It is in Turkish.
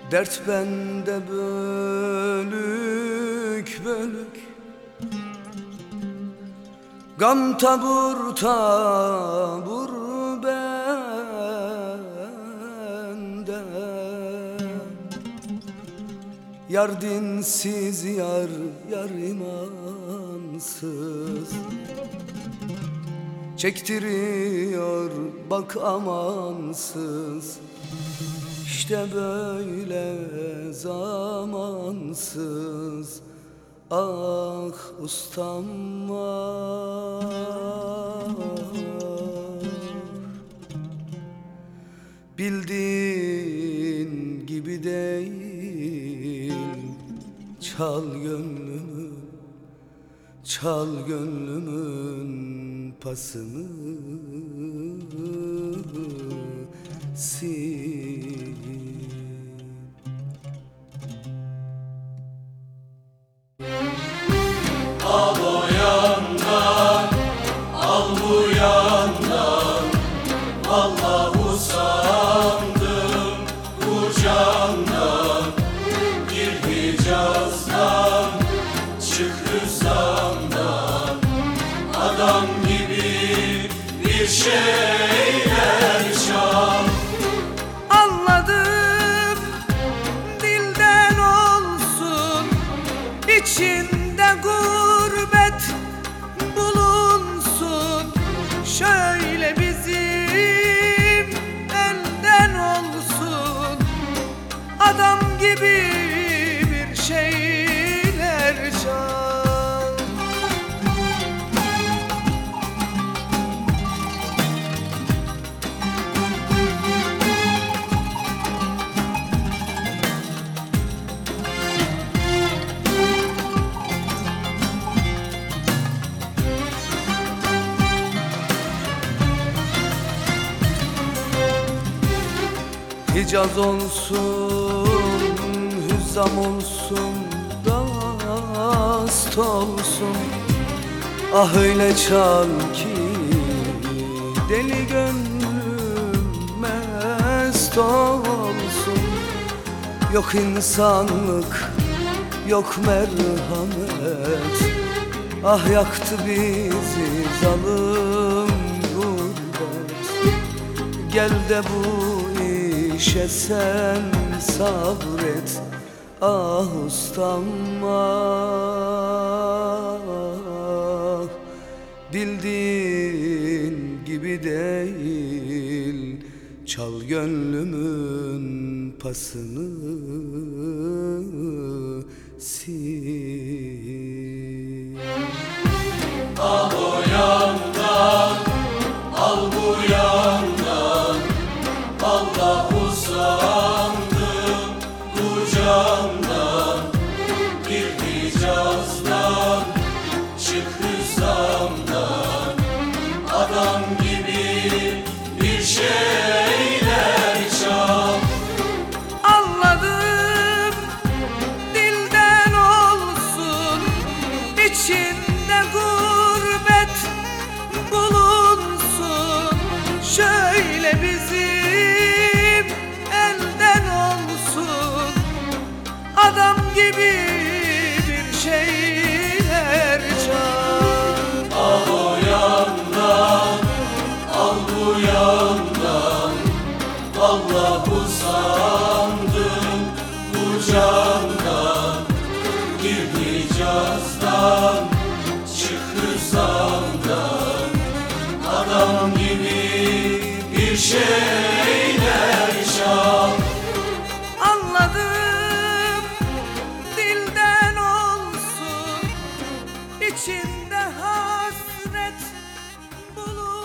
Dert bende bölük bölük, gam tabur tabur bende. Yar dinsiz, yar imansız, çektiriyor bak amansız. İşte böyle zamansız, ah ustam var. Bildiğin gibi değil, çal gönlümü, çal gönlümün pasını sil. Al o yandan, al bu yandan, vallahi usandım bu candan. Gir Hicaz'dan, çık Hüsam'dan, adam gibi bir şeyler çal. Anladım, dilden olsun, içinde gurbet bulunsun. Şöyle bizim elden olsun, adam gibi bir şeyler çal. Hicaz olsun, Hüzzam olsun, rast olsun. Ah öyle çal ki deli gönlüm mest olsun. Yok insanlık, yok merhamet, ah yaktı bizi zalim gurbet. Gel de bu işe sen sabret, ah ustam ah. Bildiğin gibi değil, çal gönlümün pasını sil. Al o yandan, al bu yandan, vallahi usandım bu candan. Gir Hicaz'dan, çık Hüsam'dan, adam gibi bir şeyler çal. Anladım, dilden olsun, içinde gurbet bulunsun. Şöyle bizim elden olsun, adam gibi bir şeyler çal. Al o yandan, al bu yandan, vallahi usandım bu candan. Gir Hicaz'dan, çık Hüsam'dan, adam gibi bir şeyler çal. Anladım, dilden olsun, içinde hasret bulunsun.